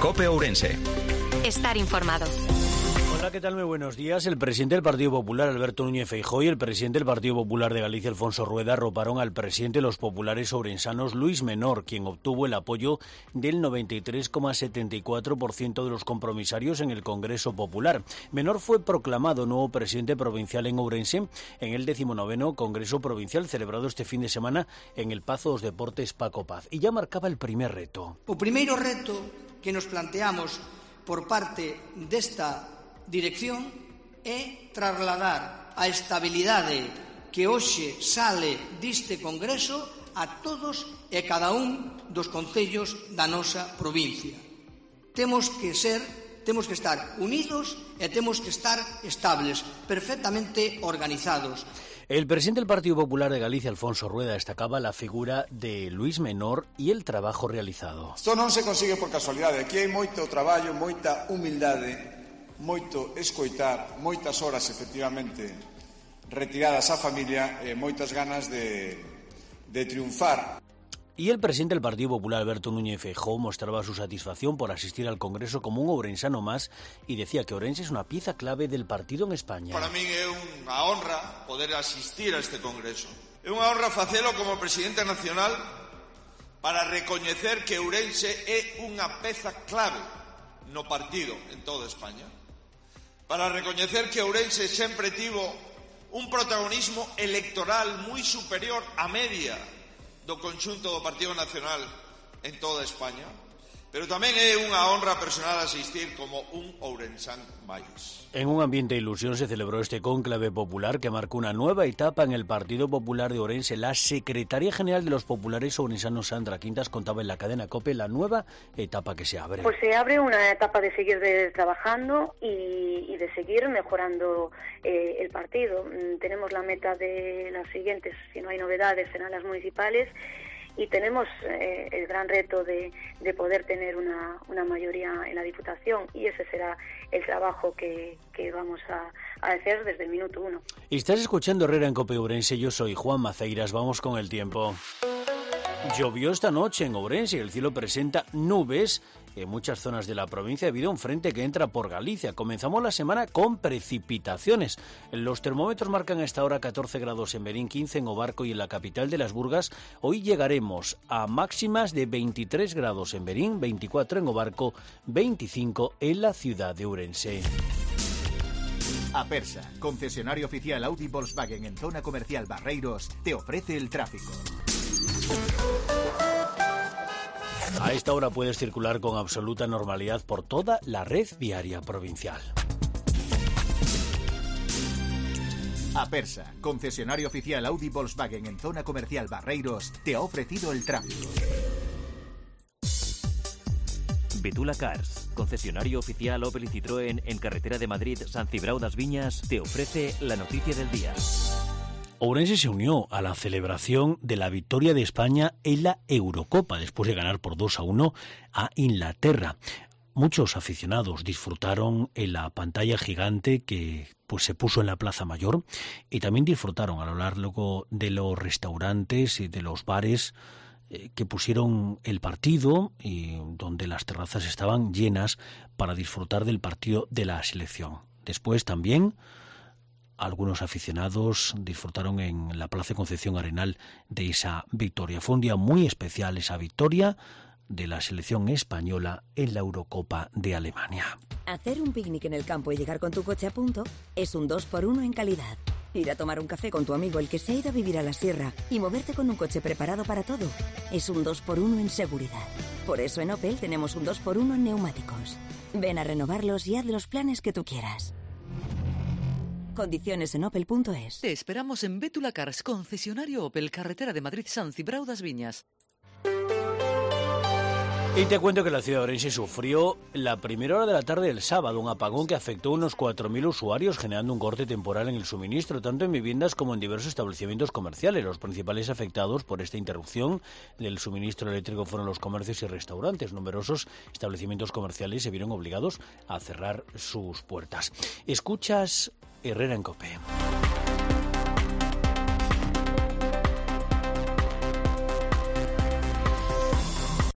COPE Ourense. Estar informado. Hola, ¿qué tal? Muy buenos días. El presidente del Partido Popular, Alberto Núñez Feijóo, y el presidente del Partido Popular de Galicia, Alfonso Rueda, arroparon al presidente de los populares ourensanos, Luis Menor, quien obtuvo el apoyo del 93,74% de los compromisarios en el Congreso Popular. Menor fue proclamado nuevo presidente provincial en Ourense en el 19º Congreso Provincial, celebrado este fin de semana en el Pazo dos Deportes Paco Paz. Y ya marcaba el primer reto. O primeiro reto que nos planteamos por parte desta dirección é trasladar a estabilidade que hoxe sale deste Congreso a todos e cada un dos concellos da nosa provincia. Temos que estar unidos e temos que estar estables, perfectamente organizados. El presidente del Partido Popular de Galicia, Alfonso Rueda, destacaba la figura de Luis Menor y el trabajo realizado. Isto non se consigue por casualidade. Aquí hai moito traballo, moita humildade, moito escoitar, moitas horas efectivamente retiradas á familia e moitas ganas de triunfar. Y el presidente del Partido Popular, Alberto Núñez Feijóo, mostraba su satisfacción por asistir al Congreso como un ourensano más y decía que Ourense es una pieza clave del partido en España. Para min é unha honra poder asistir a este Congreso. É unha honra facelo como presidente nacional para recoñecer que Ourense é unha peza clave no partido en toda España. Para recoñecer que Ourense sempre tivo un protagonismo electoral moi superior á media do conxunto do Partido Nacional en toda España, pero tamén é unha honra personal asistir como un ourensán máis. En un ambiente de ilusión se celebró este cónclave popular que marcó una nueva etapa en el Partido Popular de Ourense. La secretaria general de los populares ourensanos, Sandra Quintas, contaba en la cadena COPE la nueva etapa que se abre. Pues se abre una etapa de seguir trabajando y de seguir mejorando el partido. Tenemos la meta de las siguientes, si no hay novedades, serán las municipales. Y tenemos el gran reto de poder tener una mayoría en la Diputación, y ese será el trabajo que vamos a hacer desde el minuto uno. Y estás escuchando Herrera en COPE Ourense. Yo soy Juan Maceiras. Vamos con el tiempo. Llovió esta noche en Ourense y el cielo presenta nubes en muchas zonas de la provincia debido a un frente que entra por Galicia. Comenzamos la semana con precipitaciones. Los termómetros marcan a esta hora 14 grados en Berín, 15 en Obarco y en la capital de las Burgas. Hoy llegaremos a máximas de 23 grados en Berín, 24 en Obarco, 25 en la ciudad de Ourense. Apersa, concesionario oficial Audi Volkswagen en zona comercial Barreiros, te ofrece el tráfico. A esta hora puedes circular con absoluta normalidad por toda la red viaria provincial. Apersa, concesionario oficial Audi Volkswagen en zona comercial Barreiros, te ha ofrecido el tráfico. Betula Cars, concesionario oficial Opel y Citroën en carretera de Madrid, San Cibrao das Viñas, te ofrece la noticia del día. Ourense se unió a la celebración de la victoria de España en la Eurocopa, después de ganar por 2-1 a Inglaterra. Muchos aficionados disfrutaron en la pantalla gigante que se puso en la Plaza Mayor, y también disfrutaron a lo largo de los restaurantes y de los bares que pusieron el partido, y donde las terrazas estaban llenas para disfrutar del partido de la selección. Después también algunos aficionados disfrutaron en la Plaza Concepción Arenal de esa victoria. Fue un día muy especial esa victoria de la selección española en la Eurocopa de Alemania. Hacer un picnic en el campo y llegar con tu coche a punto es un 2x1 en calidad. Ir a tomar un café con tu amigo el que se ha ido a vivir a la sierra y moverte con un coche preparado para todo es un 2x1 en seguridad. Por eso en Opel tenemos un 2x1 en neumáticos. Ven a renovarlos y haz los planes que tú quieras. Condiciones en opel.es. Te esperamos en Betula Cars, concesionario Opel, carretera de Madrid, San Cibrao das Viñas. Y te cuento que la ciudad de Ourense sufrió la primera hora de la tarde del sábado un apagón que afectó a unos 4.000 usuarios, generando un corte temporal en el suministro, tanto en viviendas como en diversos establecimientos comerciales. Los principales afectados por esta interrupción del suministro eléctrico fueron los comercios y restaurantes. Numerosos establecimientos comerciales se vieron obligados a cerrar sus puertas. Escuchas Herrera en COPE.